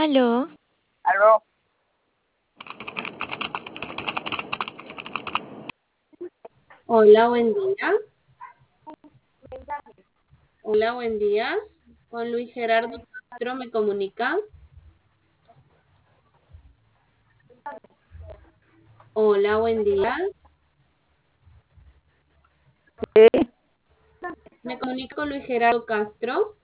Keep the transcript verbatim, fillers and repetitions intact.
Aló, Aló, Hola, buen día. Hola, buen día. Con Luis Gerardo Castro me comunica. Hola, buen día. sí, Me comunico con Luis Gerardo Castro.